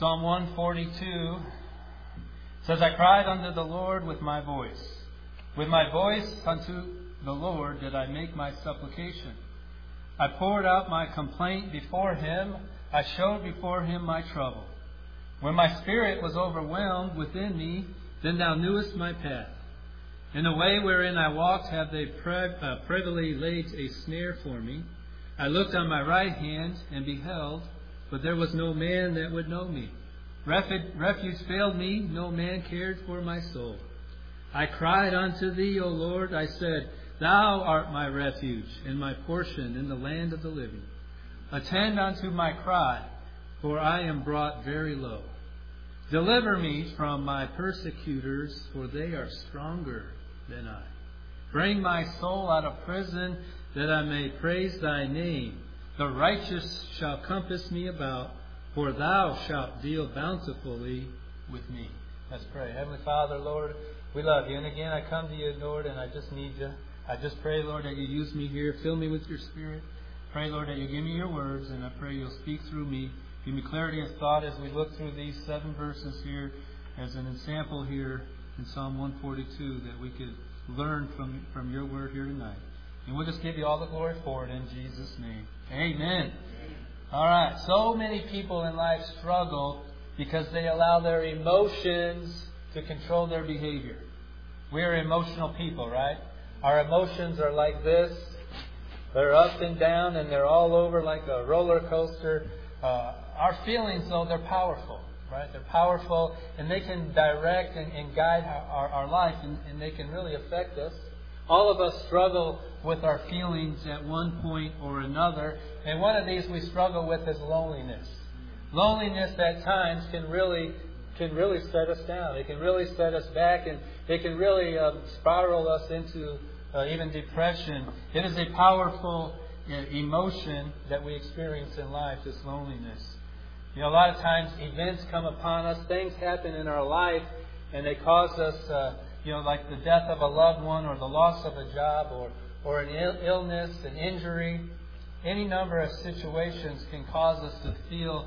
Psalm 142 says, I cried unto the Lord with my voice. With my voice unto the Lord did I make my supplication. I poured out my complaint before Him. I showed before Him my trouble. When my spirit was overwhelmed within me, then Thou knewest my path. In the way wherein I walked have they privily laid a snare for me. I looked on my right hand and beheld, but there was no man that would know me. Refuge failed me, no man cared for my soul. I cried unto Thee, O Lord, I said, Thou art my refuge and my portion in the land of the living. Attend unto my cry, for I am brought very low. Deliver me from my persecutors, for they are stronger than I. Bring my soul out of prison, that I may praise Thy name. The righteous shall compass me about, for Thou shalt deal bountifully with me. Let's pray. Heavenly Father, Lord, we love You. And again, I come to You, Lord, and I just need You. I just pray, Lord, that You use me here. Fill me with Your Spirit. Pray, Lord, that You give me Your words, and I pray You'll speak through me. Give me clarity of thought as we look through these 7 verses here as an example here in Psalm 142 that we could learn from Your word here tonight. And we'll just give You all the glory for it in Jesus' name. Amen. All right. So many people in life struggle because they allow their emotions to control their behavior. We are emotional people, right? Our emotions are like this. They're up and down and they're all over like a roller coaster. Our feelings, though, they're powerful, right? They're powerful and they can direct and guide our life and they can really affect us. All of us struggle with our feelings at one point or another. And one of these we struggle with is loneliness. Loneliness at times can really set us down. It can really set us back and it can really spiral us into even depression. It is a powerful emotion that we experience in life, this loneliness. You know, a lot of times events come upon us, things happen in our life, and they cause us, like the death of a loved one or the loss of a job or an illness, an injury. Any number of situations can cause us to feel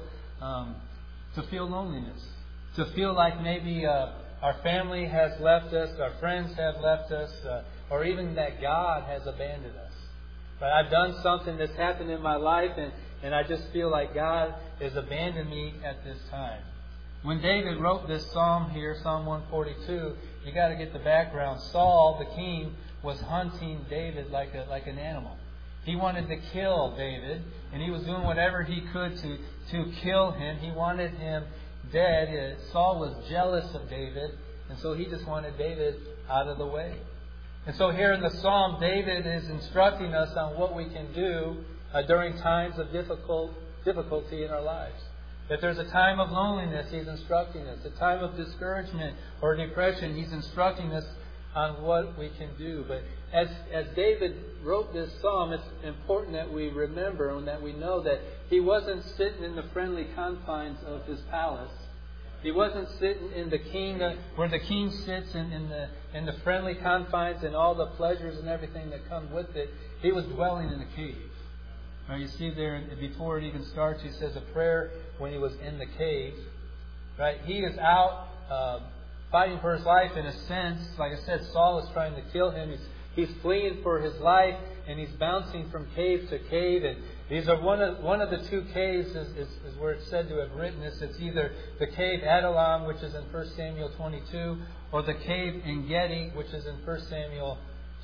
loneliness, to feel like maybe our family has left us, our friends have left us, or even that God has abandoned us. But I've done something that's happened in my life, and I just feel like God has abandoned me at this time. When David wrote this psalm here, Psalm 142, you got to get the background. Saul, the king, was hunting David like an animal. He wanted to kill David, and he was doing whatever he could to kill him. He wanted him dead. Saul was jealous of David, and so he just wanted David out of the way. And so here in the psalm, David is instructing us on what we can do during times of difficulty in our lives. If there's a time of loneliness, he's instructing us. A time of discouragement or depression, he's instructing us on what we can do. But as David wrote this psalm, it's important that we remember and that we know that he wasn't sitting in the friendly confines of his palace. He wasn't sitting in the king, where the king sits in the friendly confines and all the pleasures and everything that come with it. He was dwelling in a cave. Right, you see there, before it even starts, he says a prayer when he was in the cave. Right, he is out fighting for his life in a sense. Like I said, Saul is trying to kill him. He's fleeing for his life, and he's bouncing from cave to cave. And these are one of the 2 caves is where it's said to have written this. It's either the cave Adullam, which is in 1 Samuel 22, or the cave En-gedi, which is in 1 Samuel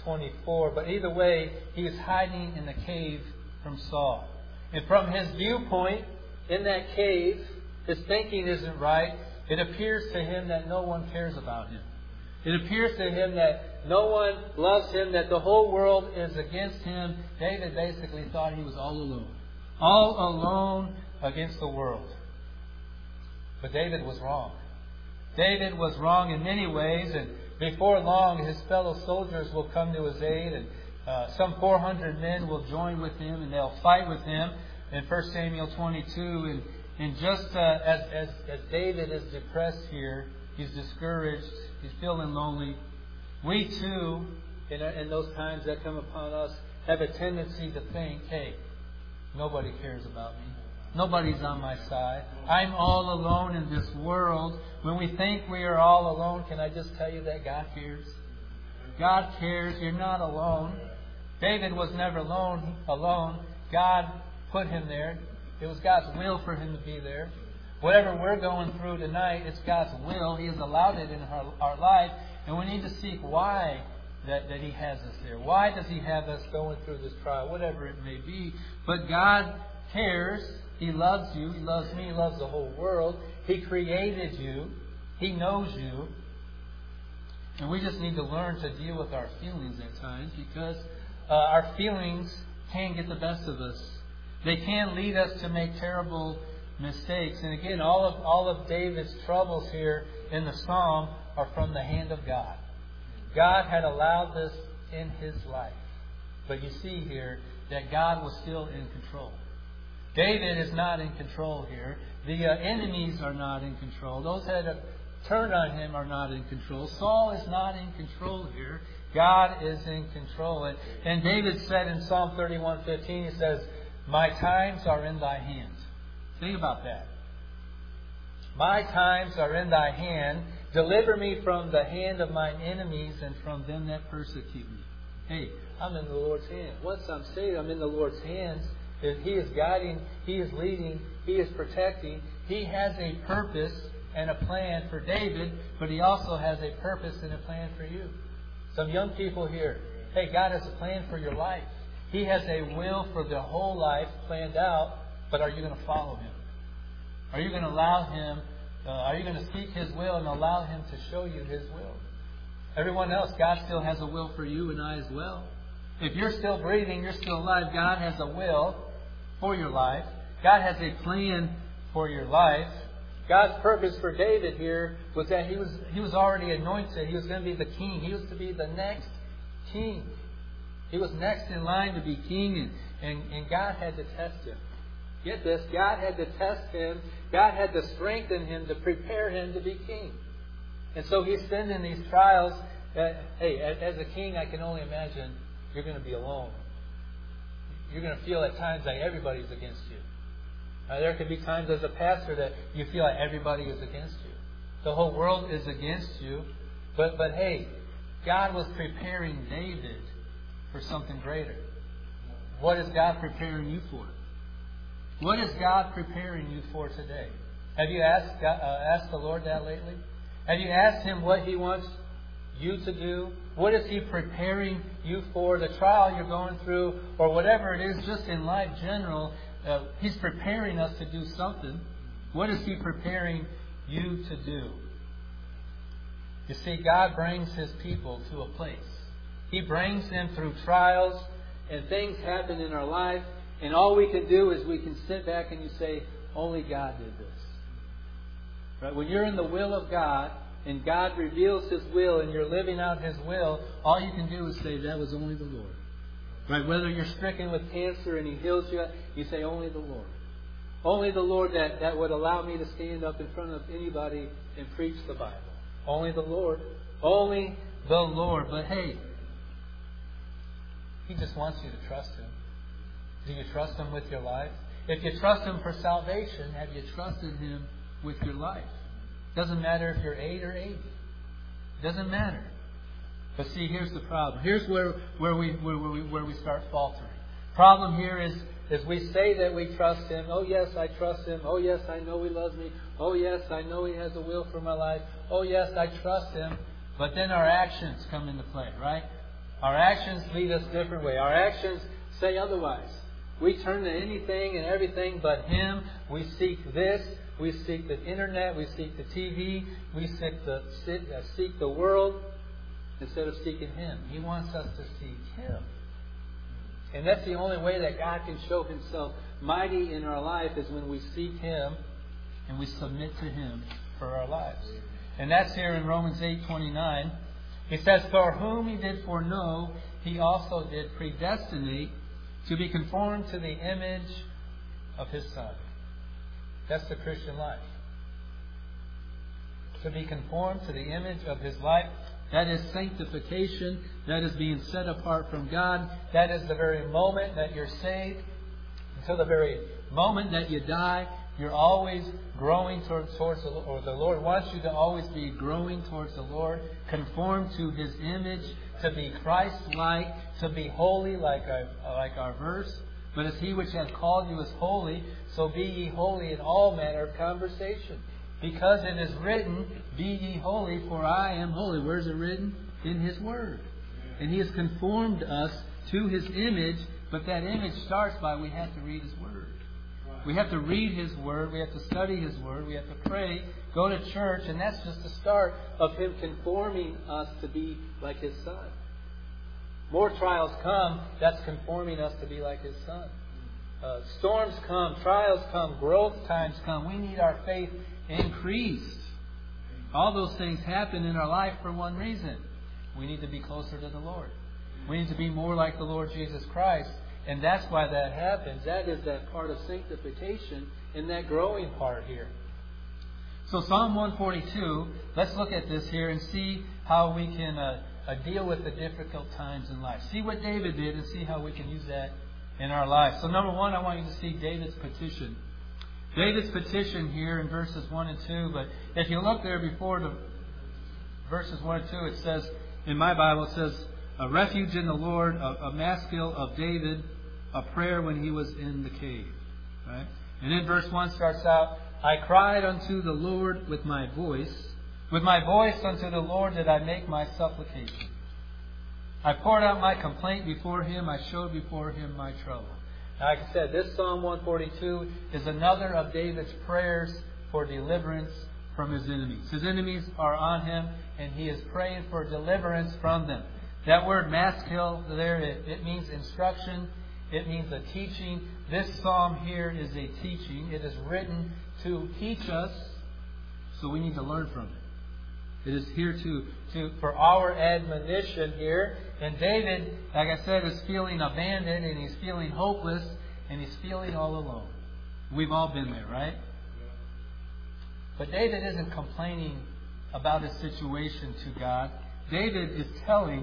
24. But either way, he is hiding in the cave from Saul. And from his viewpoint, in that cave, his thinking isn't right. It appears to him that no one cares about him. It appears to him that no one loves him, that the whole world is against him. David basically thought he was all alone. All alone against the world. But David was wrong. David was wrong in many ways, and before long his fellow soldiers will come to his aid, and some 400 men will join with him, and they'll fight with him in 1 Samuel 22. And just as David is depressed here, he's discouraged, he's feeling lonely. We too, in those times that come upon us, have a tendency to think, hey, nobody cares about me. Nobody's on my side. I'm all alone in this world. When we think we are all alone, can I just tell you that God cares? God cares. You're not alone. David was never alone. God put him there. It was God's will for him to be there. Whatever we're going through tonight, it's God's will. He has allowed it in our life. And we need to seek why that He has us there. Why does He have us going through this trial? Whatever it may be. But God cares. He loves you. He loves me. He loves the whole world. He created you. He knows you. And we just need to learn to deal with our feelings at times, because our feelings can get the best of us. They can lead us to make terrible mistakes. And again, all of David's troubles here in the psalm are from the hand of God. God had allowed this in his life. But you see here that God was still in control. David is not in control here. The enemies are not in control. Those that have turned on him are not in control. Saul is not in control here. God is in control. And David said in Psalm 31:15, he says, "My times are in thy hand." Think about that. "My times are in thy hand. Deliver me from the hand of mine enemies and from them that persecute me." Hey, I'm in the Lord's hand. Once I'm saved, I'm in the Lord's hands. He is guiding. He is leading. He is protecting. He has a purpose and a plan for David, but He also has a purpose and a plan for you. Some young people here, hey, God has a plan for your life. He has a will for the whole life planned out, but are you going to follow Him? Are you going to allow Him? Are you going to seek His will and allow Him to show you His will? Everyone else, God still has a will for you and I as well. If you're still breathing, you're still alive, God has a will for your life. God has a plan for your life. God's purpose for David here was that he was already anointed. He was going to be the king. He was to be the next king. He was next in line to be king, and God had to test him. Get this, God had to test him. God had to strengthen him to prepare him to be king. And so He's sending these trials. Hey, as a king, I can only imagine you're going to be alone. You're going to feel at times like everybody's against you. There could be times as a pastor that you feel like everybody is against you. The whole world is against you. But hey, God was preparing David for something greater. What is God preparing you for? What is God preparing you for today? Have you asked the Lord that lately? Have you asked Him what He wants you to do? What is He preparing you for? The trial you're going through, or whatever it is, just in life general, He's preparing us to do something. What is He preparing you to do? You see, God brings His people to a place. He brings them through trials, and things happen in our life, and all we can do is we can sit back and you say, only God did this. Right? When you're in the will of God, and God reveals His will, and you're living out His will, all you can do is say, that was only the Lord. Right? Whether you're stricken with cancer and He heals you, you say, only the Lord. Only the Lord that would allow me to stand up in front of anybody and preach the Bible. Only the Lord. Only the Lord. But hey, He just wants you to trust Him. Do you trust Him with your life? If you trust Him for salvation, have you trusted Him with your life? Doesn't matter if you're 8 or 80. Doesn't matter. But see, here's the problem. Here's where we start faltering. Problem here is we say that we trust Him. Oh yes, I trust Him. Oh yes, I know He loves me. Oh yes, I know He has a will for my life. Oh yes, I trust Him. But then our actions come into play, right? Our actions lead us a different way. Our actions say otherwise. We turn to anything and everything but Him. We seek this. We seek the internet. We seek the TV. We seek the world instead of seeking Him. He wants us to seek Him. And that's the only way that God can show Himself mighty in our life, is when we seek Him and we submit to Him for our lives. And that's here in Romans 8:29. He says, "For whom He did foreknow, He also did predestinate to be conformed to the image of His Son." That's the Christian life. To be conformed to the image of His life. That is sanctification. That is being set apart from God. That is the very moment that you're saved. Until the very moment that you die, you're always growing towards the Lord. Or the Lord wants you to always be growing towards the Lord, conform to His image, to be Christ-like, to be holy, like our verse. But as He which hath called you is holy, so be ye holy in all manner of conversation. Because it is written, be ye holy, for I am holy. Where is it written? In His Word. And He has conformed us to His image, but that image starts by we have to read His Word. We have to read His Word, we have to study His Word, we have to pray, go to church, and that's just the start of Him conforming us to be like His Son. More trials come, that's conforming us to be like His Son. Storms come, trials come, growth times come. We need our faith increased. All those things happen in our life for one reason. We need to be closer to the Lord. We need to be more like the Lord Jesus Christ. And that's why that happens. That is that part of sanctification in that growing part here. So Psalm 142, let's look at this here and see how we can deal with the difficult times in life. See what David did and see how we can use that in our life. So number one, I want you to see David's petition. David's petition here in verses 1 and 2. But if you look there before the verses 1 and 2, it says, in my Bible, it says, a refuge in the Lord, a maskil of David, a prayer when he was in the cave. Right? And then verse 1 starts out, I cried unto the Lord with my voice. With my voice unto the Lord did I make my supplication. I poured out my complaint before Him. I showed before Him my trouble. Now, like I said, this Psalm 142 is another of David's prayers for deliverance from his enemies. His enemies are on him, and he is praying for deliverance from them. That word maskil there, it means instruction. It means a teaching. This psalm here is a teaching. It is written to teach us, so we need to learn from it. It is here for our admonition here. And David, like I said, is feeling abandoned, and he's feeling hopeless, and he's feeling all alone. We've all been there, right? But David isn't complaining about his situation to God. David is telling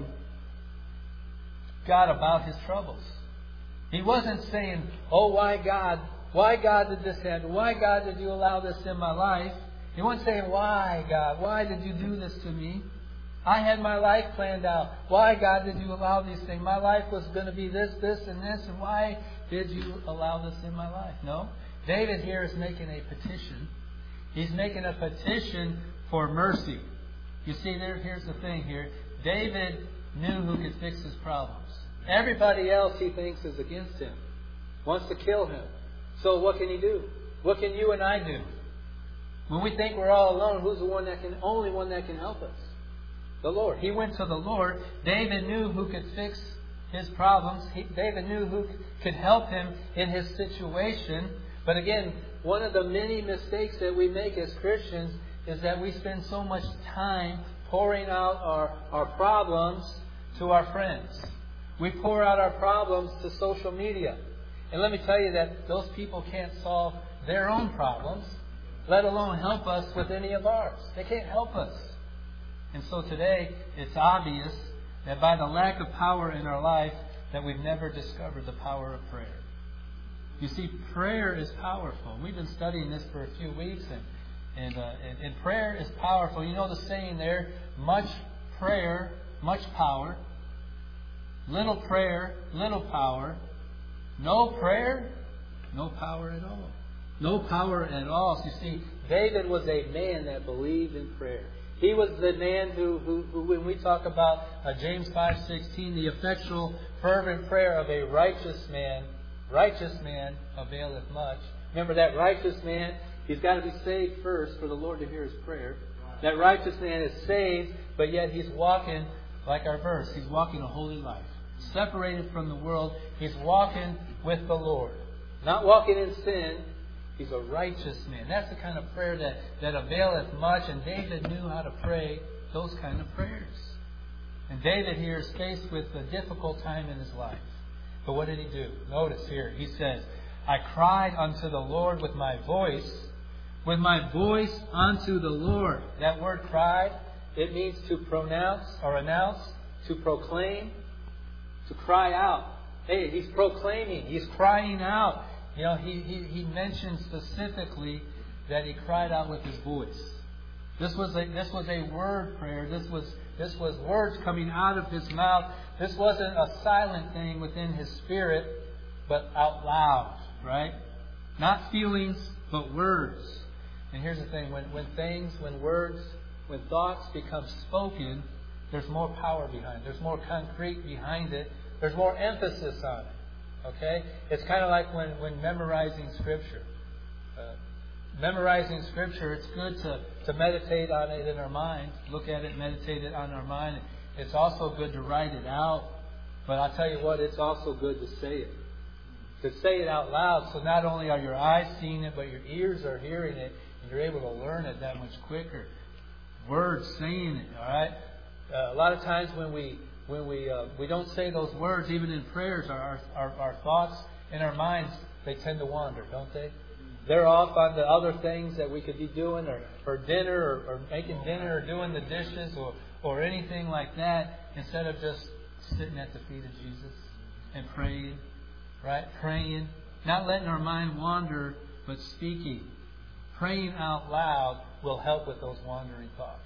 God about his troubles. He wasn't saying, oh, why God? Why God did this happen? Why God did you allow this in my life? He wasn't saying, why God? Why did you do this to me? I had my life planned out. Why God did you allow these things? My life was going to be this, this, and this. And why did you allow this in my life? No. David here is making a petition. He's making a petition for mercy. You see, here's the thing here. David knew who could fix his problems. Everybody else he thinks is against him, wants to kill him. So what can he do? What can you and I do? When we think we're all alone, who's the only one that can help us? The Lord. He went to the Lord. David knew who could fix his problems. David knew who could help him in his situation. But again, one of the many mistakes that we make as Christians is that we spend so much time pouring out our problems to our friends. We pour out our problems to social media. And let me tell you that those people can't solve their own problems, let alone help us with any of ours. They can't help us. And so today, it's obvious that by the lack of power in our life, that we've never discovered the power of prayer. You see, prayer is powerful. We've been studying this for a few weeks, and prayer is powerful. You know the saying there, much prayer, much power. Little prayer, little power. No prayer, no power at all. No power at all. So you see, David was a man that believed in prayer. He was the man who when we talk about James 5:16, the effectual, fervent prayer of a righteous man availeth much. Remember, that righteous man, he's got to be saved first for the Lord to hear his prayer. That righteous man is saved, but yet he's walking, like our verse, he's walking a holy life. Separated from the world, he's walking with the Lord. Not walking in sin. He's a righteous man. That's the kind of prayer that availeth much. And David knew how to pray those kind of prayers. And David here is faced with a difficult time in his life. But what did he do? Notice here, he says, I cried unto the Lord with my voice. With my voice unto the Lord. That word cried, it means to pronounce or announce, to proclaim, to cry out. Hey, he's proclaiming. He's crying out. You know, he mentioned specifically that he cried out with his voice. This was a word prayer. This was words coming out of his mouth. This wasn't a silent thing within his spirit, but out loud, right? Not feelings, but words. And here's the thing: when words, when thoughts become spoken, there's more power behind it. There's more concrete behind it. There's more emphasis on it. Okay? It's kind of like when memorizing Scripture. Memorizing Scripture, it's good to meditate on it in our mind. Look at it, meditate it on our mind. It's also good to write it out. But I'll tell you what, it's also good to say it. To say it out loud, so not only are your eyes seeing it, but your ears are hearing it, and you're able to learn it that much quicker. Words, saying it, all right? A lot of times when we don't say those words, even in prayers, our thoughts in our minds, they tend to wander, don't they? They're off on the other things that we could be doing, or dinner, or making dinner, or doing the dishes, or anything like that, instead of just sitting at the feet of Jesus and praying, right? Praying, not letting our mind wander, but speaking. Praying out loud will help with those wandering thoughts.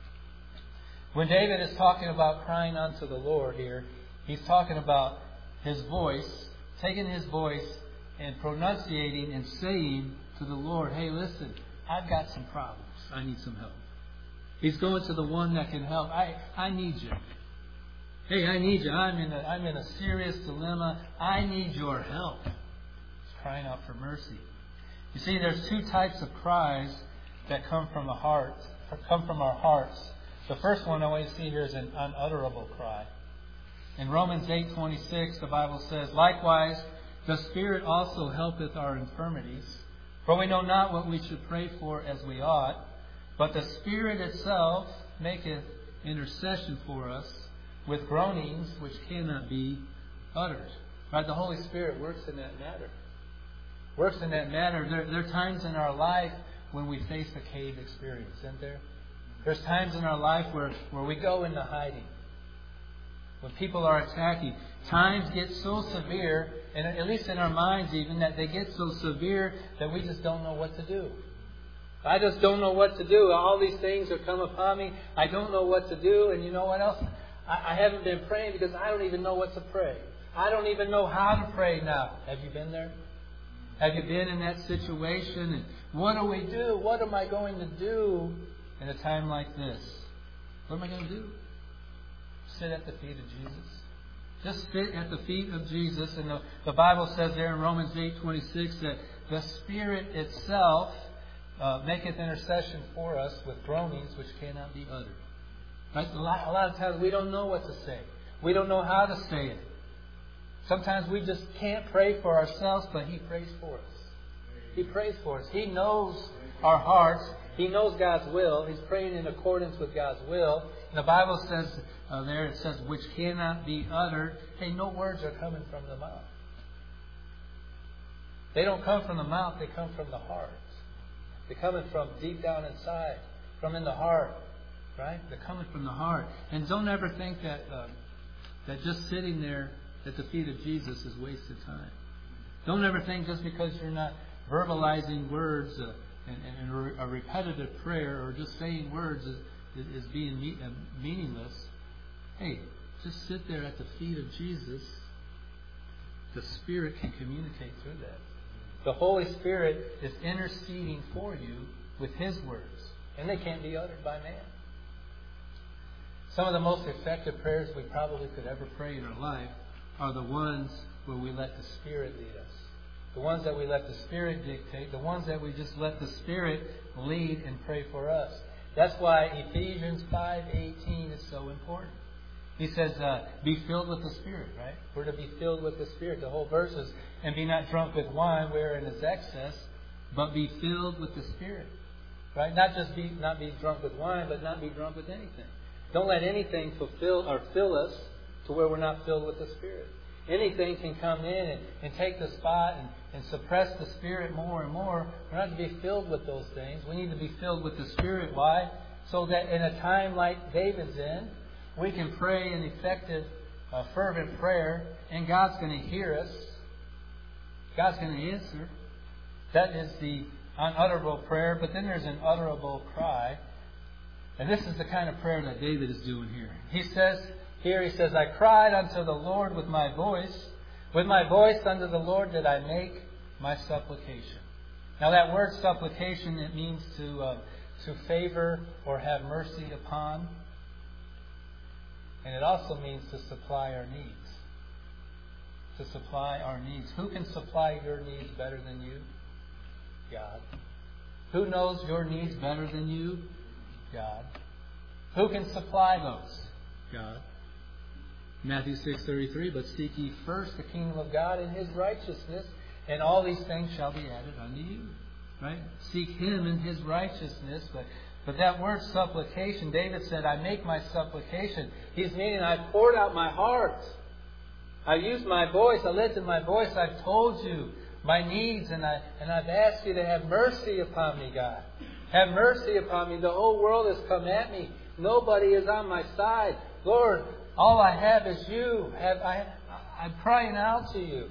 When David is talking about crying unto the Lord here, he's talking about his voice, taking his voice and pronunciating and saying to the Lord, hey, listen, I've got some problems. I need some help. He's going to the one that can help. I need you. Hey, I need you. I'm in a serious dilemma. I need your help. He's crying out for mercy. You see, there's two types of cries that come from the heart, or come from our hearts. The first one I want you to see here is an unutterable cry. In Romans 8:26, the Bible says, likewise, the Spirit also helpeth our infirmities, for we know not what we should pray for as we ought, but the Spirit itself maketh intercession for us with groanings which cannot be uttered. Right? The Holy Spirit works in that matter. Works in that matter. There are times in our life when we face a cave experience, isn't there? There's times in our life where we go into hiding. When people are attacking, times get so severe, and at least in our minds even, that they get so severe that we just don't know what to do. I just don't know what to do. All these things have come upon me. I don't know what to do. And you know what else? I haven't been praying because I don't even know what to pray. I don't even know how to pray now. Have you been there? Have you been in that situation? And what do we do? What am I going to do in a time like this? What am I going to do? Sit at the feet of Jesus. Just sit at the feet of Jesus. And the Bible says there in Romans 8:26 that the Spirit itself maketh intercession for us with groanings which cannot be uttered. Right? A lot of times we don't know what to say. We don't know how to say it. Sometimes we just can't pray for ourselves, but He prays for us. He prays for us. He knows our hearts. He knows God's will. He's praying in accordance with God's will. And the Bible says there, it says, which cannot be uttered. Hey, no words are coming from the mouth. They don't come from the mouth. They come from the heart. They're coming from deep down inside, from in the heart. Right? They're coming from the heart. And don't ever think that just sitting there at the feet of Jesus is wasted time. Don't ever think just because you're not verbalizing words and a repetitive prayer or just saying words is being meaningless. Hey, just sit there at the feet of Jesus. The Spirit can communicate through that. The Holy Spirit is interceding for you with His words. And they can't be uttered by man. Some of the most effective prayers we probably could ever pray in our life are the ones where we let the Spirit lead us. The ones that we let the Spirit dictate. The ones that we just let the Spirit lead and pray for us. That's why Ephesians 5:18 is so important. He says, be filled with the Spirit, right? We're to be filled with the Spirit. The whole verse is, and be not drunk with wine wherein is excess, but be filled with the Spirit. Right? Not be drunk with wine, but not be drunk with anything. Don't let anything fill us to where we're not filled with the Spirit. Anything can come in and take the spot and suppress the Spirit more and more. We're not to be filled with those things. We need to be filled with the Spirit. Why? So that in a time like David's in, we can pray an effective, fervent prayer, and God's going to hear us. God's going to answer. That is the unutterable prayer, but then there's an utterable cry. And this is the kind of prayer that David is doing here. He says, I cried unto the Lord with my voice. With my voice unto the Lord did I make my supplication. Now that word supplication, it means to favor or have mercy upon. And it also means to supply our needs. To supply our needs. Who can supply your needs better than you? God. Who knows your needs better than you? God. Who can supply those? God. Matthew 6:33, but seek ye first the kingdom of God and His righteousness, and all these things shall be added unto you. Right? Seek Him and His righteousness. But that word supplication, David said, I make my supplication. He's meaning I poured out my heart. I used my voice. I lifted my voice. I've told you my needs, and I've asked you to have mercy upon me, God. Have mercy upon me. The whole world has come at me. Nobody is on my side. Lord, all I have is you. I'm crying out to you.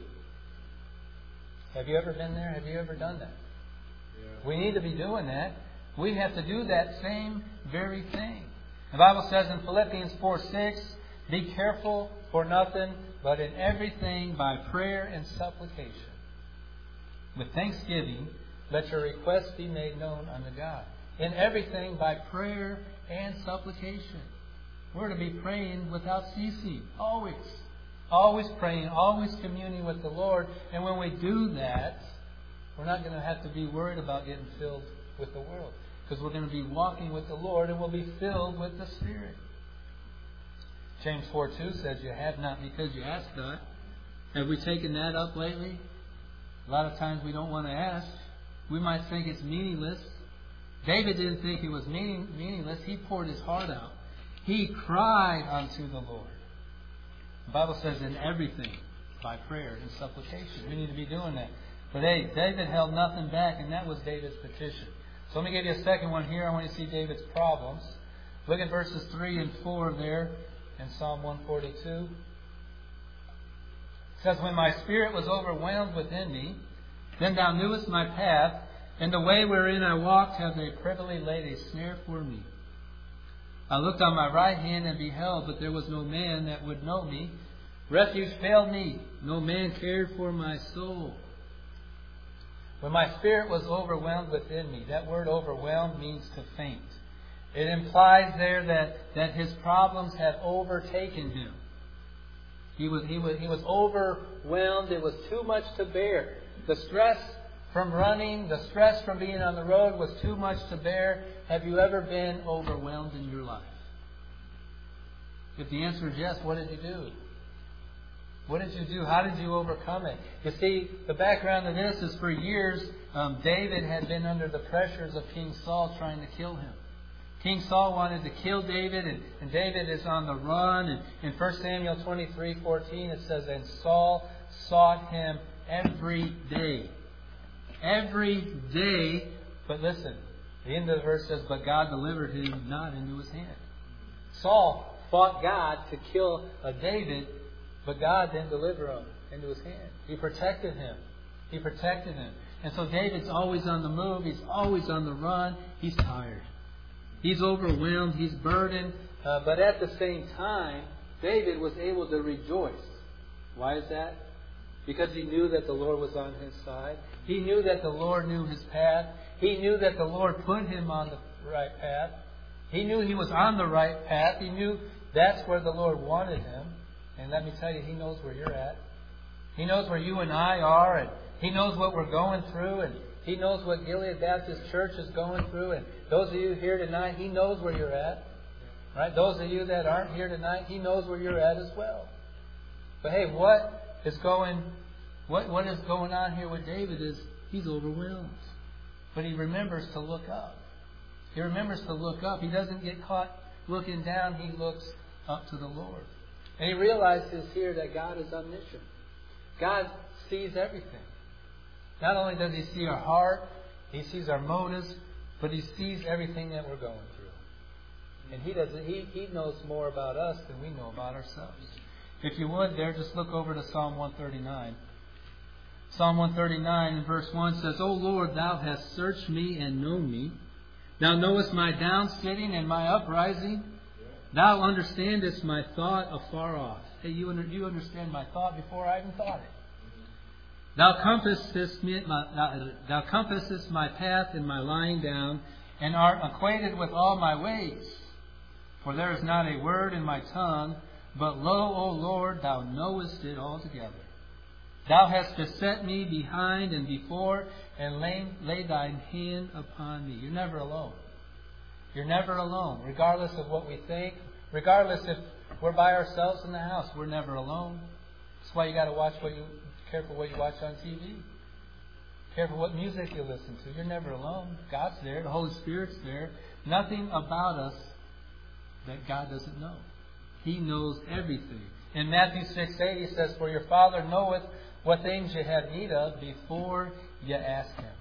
Have you ever been there? Have you ever done that? Yeah. We need to be doing that. We have to do that same very thing. The Bible says in Philippians 4:6, be careful for nothing, but in everything by prayer and supplication. With thanksgiving, let your requests be made known unto God. In everything by prayer and supplication. We're to be praying without ceasing. Always. Always praying. Always communing with the Lord. And when we do that, we're not going to have to be worried about getting filled with the world. Because we're going to be walking with the Lord and we'll be filled with the Spirit. James 4:2 says, you have not because you ask not. Have we taken that up lately? A lot of times we don't want to ask. We might think it's meaningless. David didn't think it was meaningless. He poured his heart out. He cried unto the Lord. The Bible says in everything by prayer and supplication. We need to be doing that. But hey, David held nothing back, and that was David's petition. So let me give you a second one here. I want you to see David's problems. Look at verses 3 and 4 there in Psalm 142. It says, when my spirit was overwhelmed within me, then thou knewest my path, and the way wherein I walked have they privily laid a snare for me. I looked on my right hand and beheld, but there was no man that would know me. Refuge failed me. No man cared for my soul. When my spirit was overwhelmed within me, that word overwhelmed means to faint. It implies there that his problems had overtaken him. He was overwhelmed. It was too much to bear. The stress from running, the stress from being on the road was too much to bear. Have you ever been overwhelmed in your life? If the answer is yes, what did you do? What did you do? How did you overcome it? You see, the background of this is for years, David had been under the pressures of King Saul trying to kill him. King Saul wanted to kill David, and David is on the run. And in 1 Samuel 23:14 it says, and Saul sought him every day. Every day. But listen, the end of the verse says, but God delivered him not into his hand. Saul fought God to kill David, but God didn't deliver him into his hand. He protected him. He protected him. And so David's always on the move. He's always on the run. He's tired. He's overwhelmed. He's burdened. But at the same time, David was able to rejoice. Why is that? Because he knew that the Lord was on his side. He knew that the Lord knew his path. He knew that the Lord put him on the right path. He knew he was on the right path. He knew that's where the Lord wanted him. And let me tell you, He knows where you're at. He knows where you and I are. And He knows what we're going through. And He knows what Gilead Baptist Church is going through. And those of you here tonight, He knows where you're at. Right? Those of you that aren't here tonight, He knows where you're at as well. But hey, what is going on here with David is he's overwhelmed. But he remembers to look up. He remembers to look up. He doesn't get caught looking down. He looks up to the Lord. And he realizes here that God is omniscient. God sees everything. Not only does He see our heart, He sees our motives, but He sees everything that we're going through. And He knows more about us than we know about ourselves. If you would, just look over to Psalm 139. Psalm 139 and verse 1 says, O Lord, thou hast searched me and known me. Thou knowest my down sitting and my uprising. Thou understandest my thought afar off. Hey, you understand my thought before I even thought it. Thou compassest my path and my lying down, and art acquainted with all my ways. For there is not a word in my tongue, but lo, O Lord, thou knowest it altogether. Thou hast beset me behind and before, and laid thine hand upon me. You're never alone. You're never alone, regardless of what we think. Regardless if we're by ourselves in the house, we're never alone. That's why you got to careful what you watch on TV. Careful what music you listen to. You're never alone. God's there. The Holy Spirit's there. Nothing about us that God doesn't know. He knows everything. In Matthew 6:8, He says, For your Father knoweth what things you have need of before you ask Him.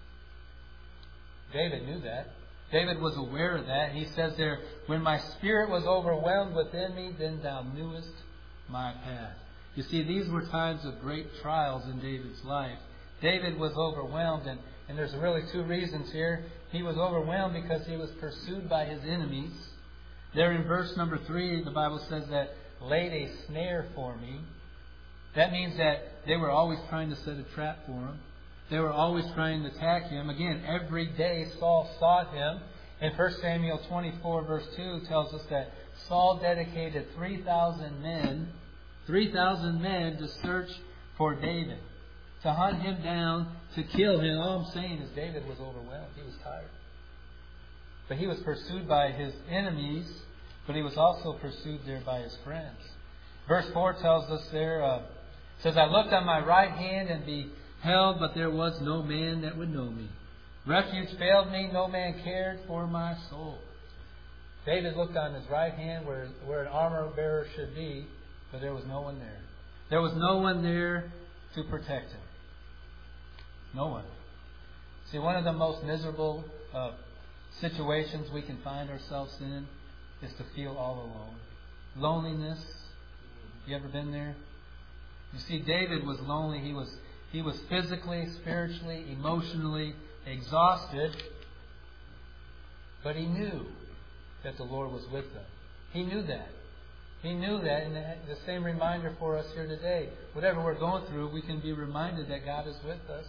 David knew that. David was aware of that. He says there, When my spirit was overwhelmed within me, then thou knewest my path. You see, these were times of great trials in David's life. David was overwhelmed, and there's really two reasons here. He was overwhelmed because he was pursued by his enemies. There in verse number 3, the Bible says that, laid a snare for me. That means that they were always trying to set a trap for him. They were always trying to attack him. Again, every day Saul sought him. In 1 Samuel 24 verse 2 tells us that Saul dedicated 3,000 men to search for David, to hunt him down, to kill him. All I'm saying is David was overwhelmed. He was tired. But he was pursued by his enemies, but he was also pursued there by his friends. Verse 4 tells us there, says, I looked on my right hand and beheld, but there was no man that would know me. Refuge failed me, no man cared for my soul. David looked on his right hand where an armor bearer should be, but there was no one there. There was no one there to protect him. No one. See, one of the most miserable situations we can find ourselves in is to feel all alone. Loneliness. You ever been there? You see, David was lonely. He was physically, spiritually, emotionally exhausted. But he knew that the Lord was with him. He knew that. He knew that, and the same reminder for us here today. Whatever we're going through, we can be reminded that God is with us.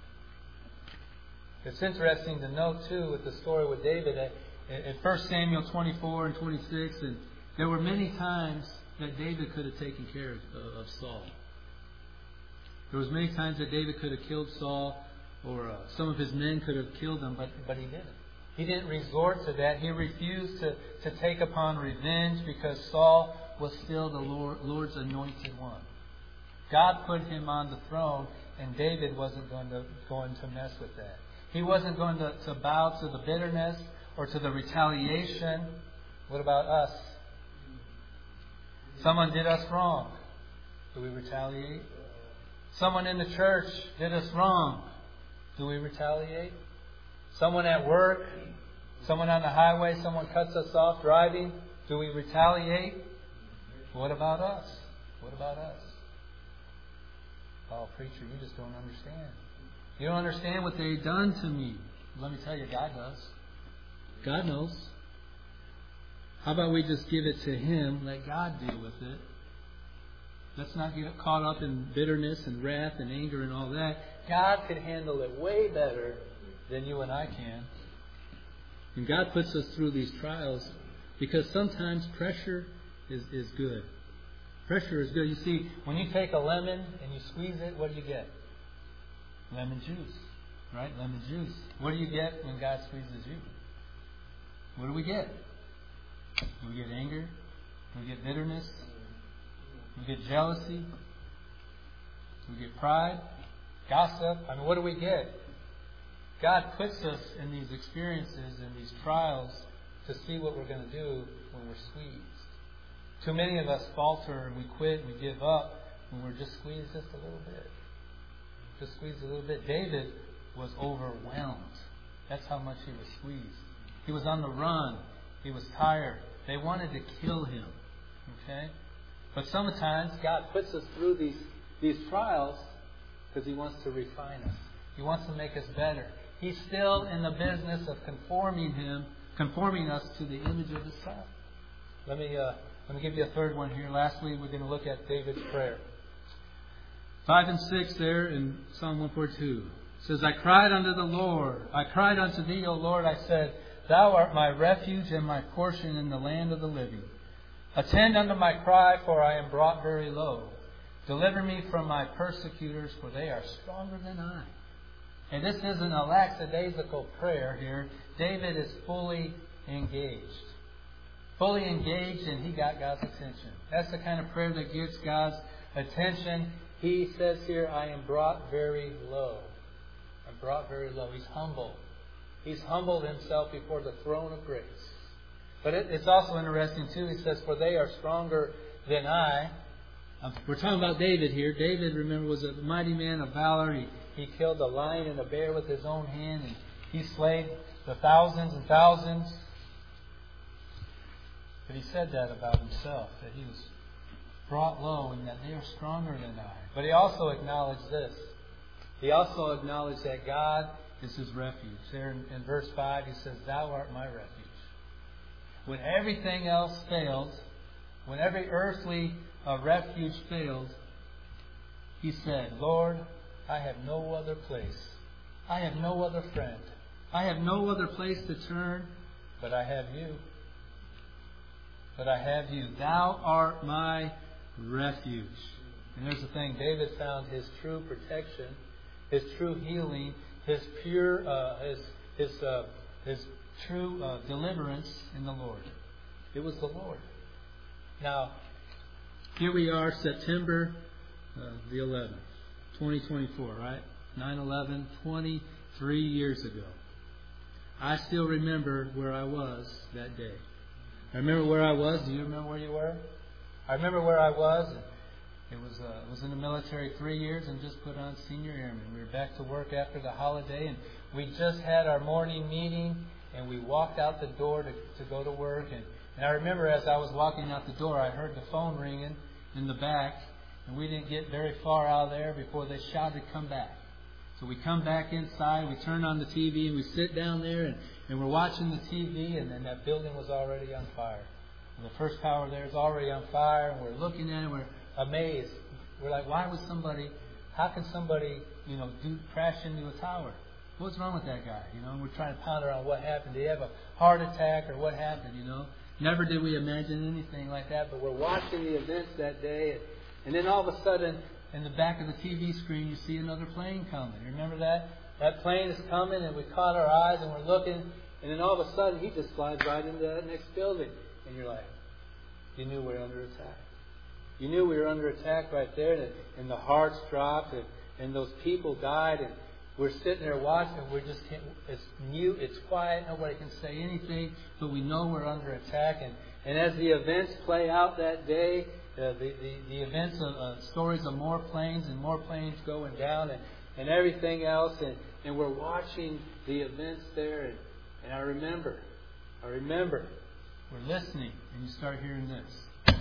It's interesting to note, too, with the story with David, in 1 Samuel 24 and 26, and there were many times that David could have taken care of Saul. There was many times that David could have killed Saul, or some of his men could have killed him, but he didn't. He didn't resort to that. He refused to take upon revenge because Saul was still the Lord's anointed one. God put him on the throne, and David wasn't going to mess with that. He wasn't going to bow to the bitterness or to the retaliation. What about us? Someone did us wrong. Do we retaliate? Someone in the church did us wrong. Do we retaliate? Someone at work, someone on the highway, someone cuts us off driving. Do we retaliate? What about us? What about us? Oh, preacher, you just don't understand. You don't understand what they've done to me. Let me tell you, God does. God knows. How about we just give it to Him, let God deal with it. Let's not get caught up in bitterness and wrath and anger and all that. God can handle it way better than you and I can. And God puts us through these trials because sometimes pressure is good. Pressure is good. You see, when you take a lemon and you squeeze it, what do you get? Lemon juice. Right? Lemon juice. What do you get when God squeezes you? What do we get? Do we get anger? Do we get bitterness? Do we get jealousy? Do we get pride? Gossip? I mean, what do we get? God puts us in these experiences and these trials to see what we're going to do when we're squeezed. Too many of us falter and we quit and we give up when we're just squeezed just a little bit. Just squeezed a little bit. David was overwhelmed. That's how much he was squeezed. He was on the run. He was tired. They wanted to kill him. Okay? But sometimes God puts us through these trials because He wants to refine us. He wants to make us better. He's still in the business of conforming us to the image of His Son. Let me give you a third one here. Lastly, we're going to look at David's prayer. 5 and 6 there in Psalm 142. It says, I cried unto the Lord. I cried unto Thee, O Lord. I said, Thou art my refuge and my portion in the land of the living. Attend unto my cry, for I am brought very low. Deliver me from my persecutors, for they are stronger than I. And this isn't a lackadaisical prayer here. David is fully engaged. Fully engaged, and he got God's attention. That's the kind of prayer that gets God's attention. He says here, I am brought very low. I'm brought very low. He's humble. He's humbled himself before the throne of grace. But it's also interesting, too. He says, for they are stronger than I. We're talking about David here. David, remember, was a mighty man of valor. He killed a lion and a bear with his own hand, and he slayed the thousands and thousands. But he said that about himself, that he was brought low and that they are stronger than I. But he also acknowledged this. He also acknowledged that God is his refuge. There in verse 5, he says, Thou art my refuge. When everything else fails, when every earthly refuge fails, he said, Lord, I have no other place. I have no other friend. I have no other place to turn, but I have you. But I have you. Thou art my refuge. And here's the thing. David found his true protection, his true healing, his pure, his true deliverance in the Lord. It was the Lord. Now, here we are, September the 11th, 2024, right? 9/11, 23 years ago. I still remember where I was that day. I remember where I was. Do you remember where you were? I remember where I was. It was in the military 3 years and just put on senior airman. We were back to work after the holiday, and we just had our morning meeting, and we walked out the door to go to work. And I remember as I was walking out the door, I heard the phone ringing in the back, and we didn't get very far out of there before they shouted, come back. So we come back inside, we turn on the TV, and we sit down there, and we're watching the TV, and then that building was already on fire. And the first tower there is already on fire, and we're looking at it, and we're amazed. We're like, how can somebody, crash into a tower? What's wrong with that guy? And we're trying to ponder on what happened. Did he have a heart attack or what happened, Never did we imagine anything like that, but we're watching the events that day, and then all of a sudden, in the back of the TV screen, you see another plane coming. You remember that? That plane is coming, and we caught our eyes, and we're looking, and then all of a sudden, he just slides right into that next building. And you're like, you knew we were under attack. You knew we were under attack right there, and the hearts dropped, and those people died, and we're sitting there watching, and it's mute, it's quiet, nobody can say anything, but we know we're under attack. And as the events play out that day, the events of stories of more planes and more planes going down and everything else, and we're watching the events there, and I remember, we're listening, and you start hearing this.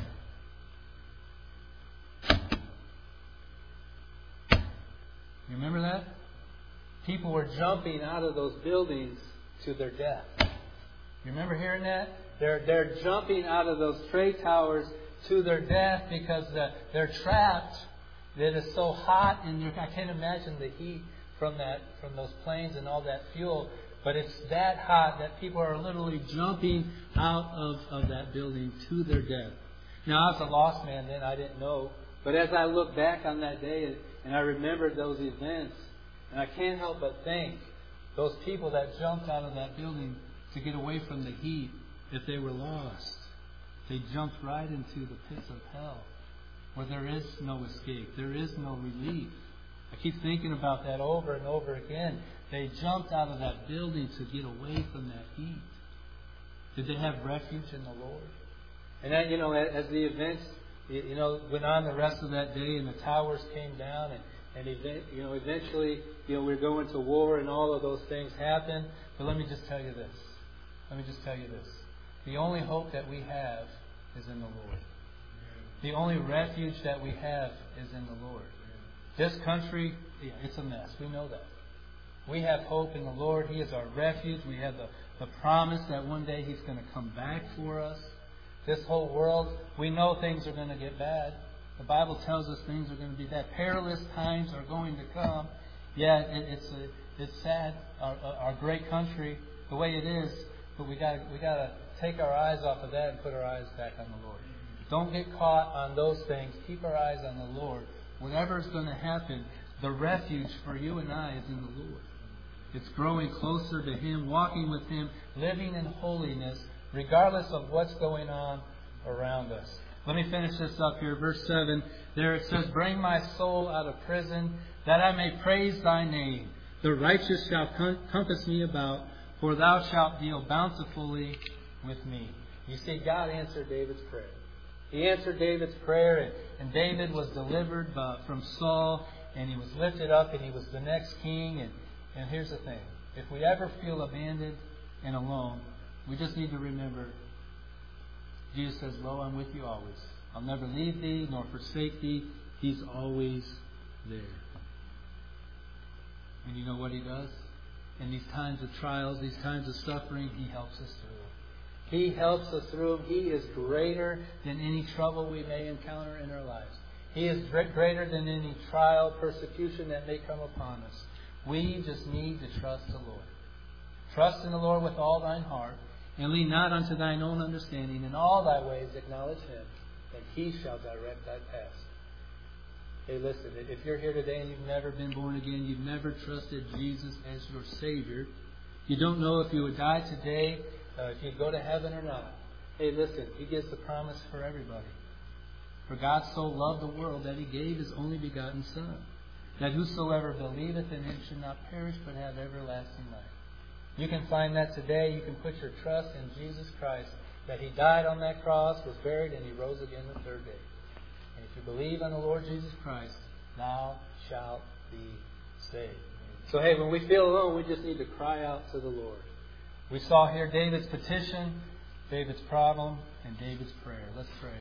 You remember that? People were jumping out of those buildings to their death. You remember hearing that? They're jumping out of those trade towers to their death because they're trapped. It is so hot, and I can't imagine the heat from those planes and all that fuel. But it's that hot that people are literally jumping out of that building to their death. Now, I was a lost man then. I didn't know. But as I look back on that day and I remembered those events, and I can't help but think, those people that jumped out of that building to get away from the heat, if they were lost, they jumped right into the pits of hell, where there is no escape, there is no relief. I keep thinking about that over and over again. They jumped out of that building to get away from that heat. Did they have refuge in the Lord? And then, as the events, went on the rest of that day, and the towers came down, and eventually, we're going to war, and all of those things happen. But let me just tell you this. The only hope that we have is in the Lord. The only refuge that we have is in the Lord. This country, it's a mess. We know that. We have hope in the Lord. He is our refuge. We have the promise that one day He's going to come back for us. This whole world, we know things are going to get bad. The Bible tells us things are going to be bad. Perilous times are going to come. Yeah, it's sad, our great country, the way it is. But we got to take our eyes off of that and put our eyes back on the Lord. Don't get caught on those things. Keep our eyes on the Lord. Whatever is going to happen, the refuge for you and I is in the Lord. It's growing closer to Him, walking with Him, living in holiness, regardless of what's going on around us. Let me finish this up here. Verse 7, there it says, bring my soul out of prison, that I may praise Thy name. The righteous shall compass me about, for Thou shalt deal bountifully with me. You see, God answered David's prayer. He answered David's prayer, and David was delivered from Saul, and he was lifted up, and he was the next king. And here's the thing. If we ever feel abandoned and alone, we just need to remember, Jesus says, lo, I'm with you always. I'll never leave thee nor forsake thee. He's always there. And you know what He does? In these times of trials, these times of suffering, He helps us through. He helps us through. He is greater than any trouble we may encounter in our lives. He is greater than any trial, persecution that may come upon us. We just need to trust the Lord. Trust in the Lord with all thine heart, and lean not unto thine own understanding. In all thy ways acknowledge Him, and He shall direct thy paths. Hey, listen, if you're here today and you've never been born again, you've never trusted Jesus as your Savior, you don't know if you would die today, if you'd go to heaven or not. Hey, listen, He gives the promise for everybody. For God so loved the world that He gave His only begotten Son, that whosoever believeth in Him should not perish but have everlasting life. You can find that today. You can put your trust in Jesus Christ, that He died on that cross, was buried, and He rose again the third day. And if you believe on the Lord Jesus Christ, thou shalt be saved. So hey, when we feel alone, we just need to cry out to the Lord. We saw here David's petition, David's problem, and David's prayer. Let's pray.